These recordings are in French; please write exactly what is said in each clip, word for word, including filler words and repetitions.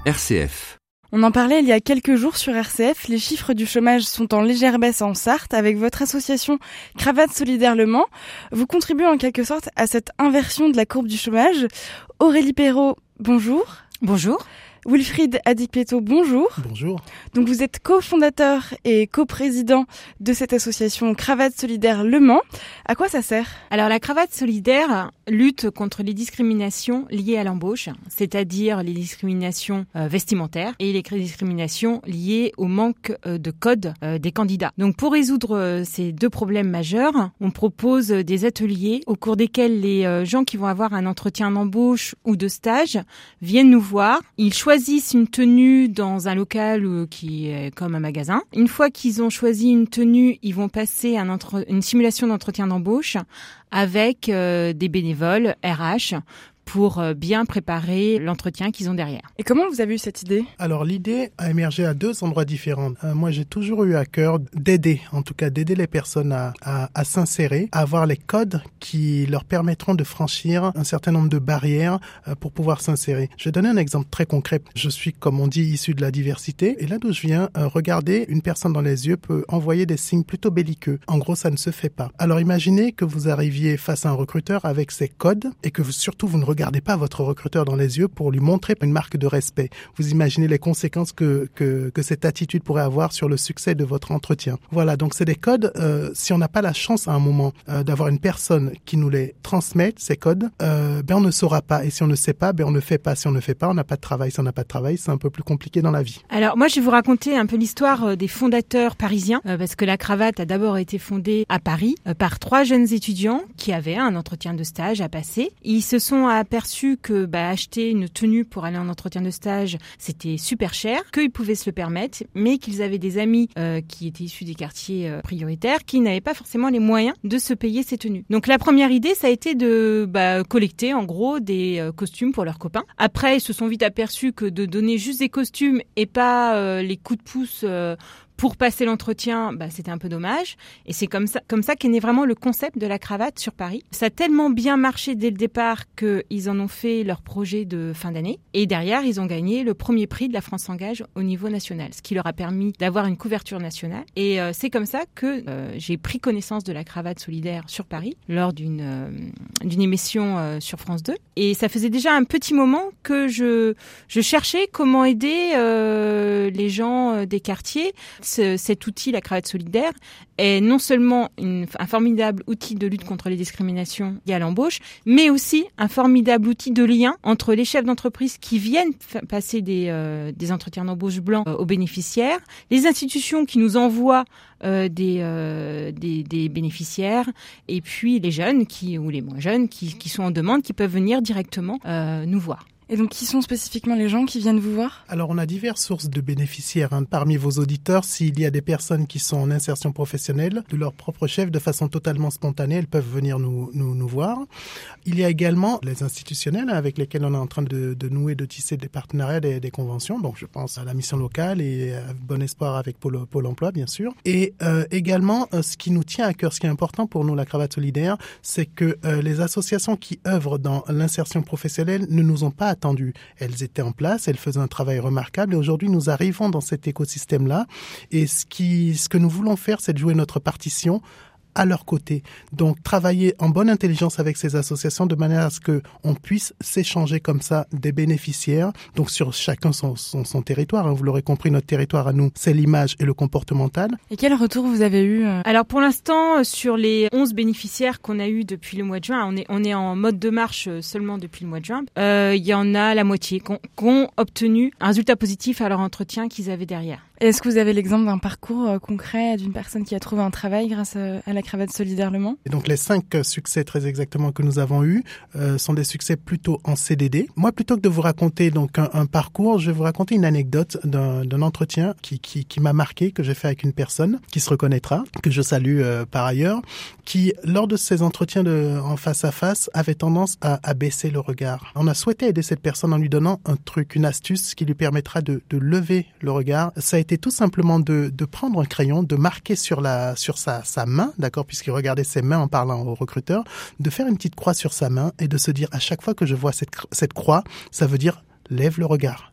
R C F. On en parlait il y a quelques jours sur R C F, les chiffres du chômage sont en légère baisse en Sarthe. Avec votre association Cravate Solidaire Le Mans, vous contribuez en quelque sorte à cette inversion de la courbe du chômage. Aurélie Perrault, bonjour. Bonjour. Wilfried Adikpeto, bonjour. Bonjour. Donc vous êtes cofondateur et coprésident de cette association Cravate Solidaire Le Mans. À quoi ça sert ? Alors la Cravate Solidaire lutte contre les discriminations liées à l'embauche, c'est-à-dire les discriminations euh, vestimentaires et les discriminations liées au manque euh, de code euh, des candidats. Donc pour résoudre euh, ces deux problèmes majeurs, on propose des ateliers au cours desquels les euh, gens qui vont avoir un entretien d'embauche ou de stage viennent nous voir. Ils choisissent une tenue dans un local euh, qui est comme un magasin. Une fois qu'ils ont choisi une tenue, ils vont passer un entre... une simulation d'entretien d'embauche avec euh, des bénévoles R H pour euh, bien préparer l'entretien qu'ils ont derrière. Et comment vous avez eu cette idée ? Alors l'idée a émergé à deux endroits différents. Euh, moi j'ai toujours eu à cœur d'aider, en tout cas d'aider les personnes à, à, à s'insérer, à avoir les codes qui leur permettront de franchir un certain nombre de barrières euh, pour pouvoir s'insérer. Je vais donner un exemple très concret. Je suis, comme on dit, issu de la diversité, et là d'où je viens, euh, regarder une personne dans les yeux peut envoyer des signes plutôt belliqueux. En gros, ça ne se fait pas. Alors imaginez que vous arriviez face à un recruteur avec ces codes et que vous, surtout vous ne regardez pas votre recruteur dans les yeux pour lui montrer une marque de respect. Vous imaginez les conséquences que, que, que cette attitude pourrait avoir sur le succès de votre entretien. Voilà, donc c'est des codes, euh, si on n'a pas la chance à un moment euh, d'avoir une personne qui nous les transmette, ces codes, euh, ben on ne saura pas. Et si on ne sait pas, ben on ne fait pas. Si on ne fait pas, on n'a pas de travail. Si on n'a pas de travail, c'est un peu plus compliqué dans la vie. Alors moi, je vais vous raconter un peu l'histoire des fondateurs parisiens, euh, parce que la Cravate a d'abord été fondée à Paris euh, par trois jeunes étudiants qui avaient un entretien de stage à passer. Ils se sont aperçus que bah, acheter une tenue pour aller en entretien de stage, c'était super cher, qu'ils pouvaient se le permettre, mais qu'ils avaient des amis euh, qui étaient issus des quartiers euh, prioritaires qui n'avaient pas forcément les moyens de se payer ces tenues. Donc la première idée, ça a été de bah, collecter en gros des euh, costumes pour leurs copains. Après, ils se sont vite aperçus que de donner juste des costumes et pas euh, les coups de pouce euh, pour passer l'entretien, bah, c'était un peu dommage. Et c'est comme ça, comme ça qu'est né vraiment le concept de la cravate sur Paris. Ça a tellement bien marché dès le départ qu'ils en ont fait leur projet de fin d'année. Et derrière, ils ont gagné le premier prix de la France Engage au niveau national, ce qui leur a permis d'avoir une couverture nationale. Et euh, c'est comme ça que euh, j'ai pris connaissance de la cravate solidaire sur Paris lors d'une, euh, d'une émission euh, sur France deux. Et ça faisait déjà un petit moment que je, je cherchais comment aider euh, les gens euh, des quartiers. Ce, cet outil, la cravate solidaire, est non seulement une, un formidable outil de lutte contre les discriminations liées à l'embauche, mais aussi un formidable outil de lien entre les chefs d'entreprise qui viennent f- passer des, euh, des entretiens d'embauche blancs euh, aux bénéficiaires, les institutions qui nous envoient euh, des, euh, des, des bénéficiaires, et puis les jeunes qui, ou les moins jeunes qui, qui sont en demande, qui peuvent venir directement euh, nous voir. Et donc, qui sont spécifiquement les gens qui viennent vous voir ? Alors, on a diverses sources de bénéficiaires. Hein. Parmi vos auditeurs, s'il y a des personnes qui sont en insertion professionnelle, de leur propre chef, de façon totalement spontanée, elles peuvent venir nous, nous, nous voir. Il y a également les institutionnels avec lesquels on est en train de, de nouer, de tisser des partenariats, des, des conventions. Donc, je pense à la mission locale et à Bon Espoir avec Pôle, Pôle emploi, bien sûr. Et euh, également, euh, ce qui nous tient à cœur, ce qui est important pour nous, la Cravate Solidaire, c'est que euh, les associations qui œuvrent dans l'insertion professionnelle ne nous ont pas attendu. Elles étaient en place, elles faisaient un travail remarquable et aujourd'hui nous arrivons dans cet écosystème-là et ce, qui, ce que nous voulons faire, c'est de jouer notre partition à leur côté. Donc, travailler en bonne intelligence avec ces associations de manière à ce qu'on puisse s'échanger comme ça des bénéficiaires, donc sur chacun son, son, son territoire. Hein. Vous l'aurez compris, notre territoire à nous, c'est l'image et le comportemental. Et quel retour vous avez eu ? Alors, pour l'instant, sur les onze bénéficiaires qu'on a eu depuis le mois de juin, on est, on est en mode de marche seulement depuis le mois de juin, euh, il y en a la moitié qui ont, qui ont obtenu un résultat positif à leur entretien qu'ils avaient derrière. Et est-ce que vous avez l'exemple d'un parcours euh, concret d'une personne qui a trouvé un travail grâce à, à la Cravate Solidaire Le Mans ? Et donc les cinq succès très exactement que nous avons eus euh, sont des succès plutôt en C D D. Moi, plutôt que de vous raconter donc un, un parcours, je vais vous raconter une anecdote d'un, d'un entretien qui, qui, qui m'a marqué, que j'ai fait avec une personne qui se reconnaîtra, que je salue euh, par ailleurs, qui lors de ces entretiens de, en face à face avait tendance à, à baisser le regard. On a souhaité aider cette personne en lui donnant un truc, une astuce qui lui permettra de, de lever le regard. Ça a été tout simplement de, de prendre un crayon, de marquer sur la sur sa, sa main, d'accord, puisqu'il regardait ses mains en parlant au recruteur, de faire une petite croix sur sa main et de se dire à chaque fois que je vois cette, cette croix, ça veut dire lève le regard.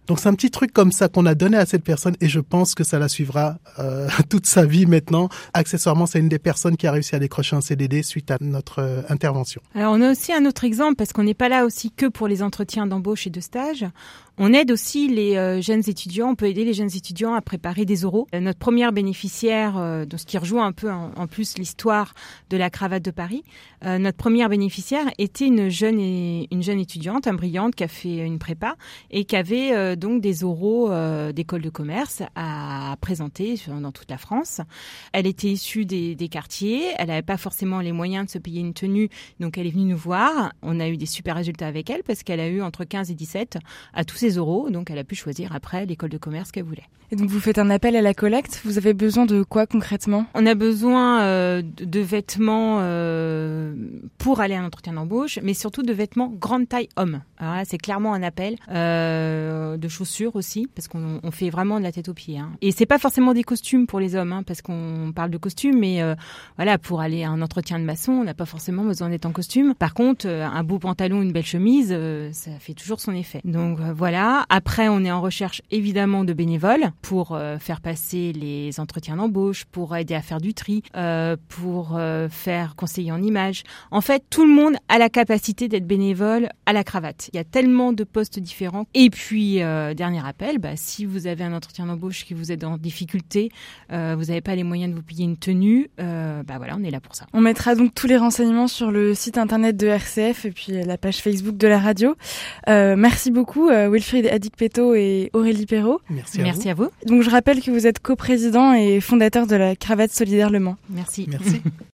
Donc c'est un petit truc comme ça qu'on a donné à cette personne et je pense que ça la suivra euh, toute sa vie maintenant. Accessoirement, c'est une des personnes qui a réussi à décrocher un C D D suite à notre euh, intervention. Alors on a aussi un autre exemple parce qu'on n'est pas là aussi que pour les entretiens d'embauche et de stage. On aide aussi les euh, jeunes étudiants, on peut aider les jeunes étudiants à préparer des oraux. Euh, notre première bénéficiaire, euh, donc ce qui rejoint un peu en, en plus l'histoire de la cravate de Paris, euh, notre première bénéficiaire était une jeune et, une jeune étudiante, un brillante qui a fait une prépa et qui avait euh, donc des oraux euh, d'école de commerce à présenter dans toute la France. Elle était issue des, des quartiers, elle n'avait pas forcément les moyens de se payer une tenue, donc elle est venue nous voir. On a eu des super résultats avec elle parce qu'elle a eu entre quinze et dix-sept à tous ses oraux, donc elle a pu choisir après l'école de commerce qu'elle voulait. Et donc vous faites un appel à la collecte, vous avez besoin de quoi concrètement ? On a besoin euh, de, de vêtements euh, pour aller à un entretien d'embauche, mais surtout de vêtements grande taille homme. Alors là, c'est clairement un appel, euh, de chaussures aussi, parce qu'on on fait vraiment de la tête aux pieds. Hein. Et c'est pas forcément des costumes pour les hommes, hein, parce qu'on parle de costumes, mais euh, voilà, pour aller à un entretien de maçon, on n'a pas forcément besoin d'être en costume. Par contre, euh, un beau pantalon, une belle chemise, euh, ça fait toujours son effet. Donc euh, voilà. Après, on est en recherche évidemment de bénévoles pour euh, faire passer les entretiens d'embauche, pour aider à faire du tri, euh, pour euh, faire conseiller en images. En fait, tout le monde a la capacité d'être bénévole à la cravate. Il y a tellement de postes différents. Et puis, euh, dernier appel, bah, si vous avez un entretien d'embauche qui vous est en difficulté, euh, vous n'avez pas les moyens de vous payer une tenue, euh, bah voilà, on est là pour ça. On mettra donc tous les renseignements sur le site internet de R C F et puis la page Facebook de la radio. Euh, merci beaucoup, euh, Wilfried Adikpeto et Aurélie Perrault. Merci à Merci vous. à vous. Donc je rappelle que vous êtes coprésident et fondateur de la Cravate Solidaire Le Mans. Merci. Merci.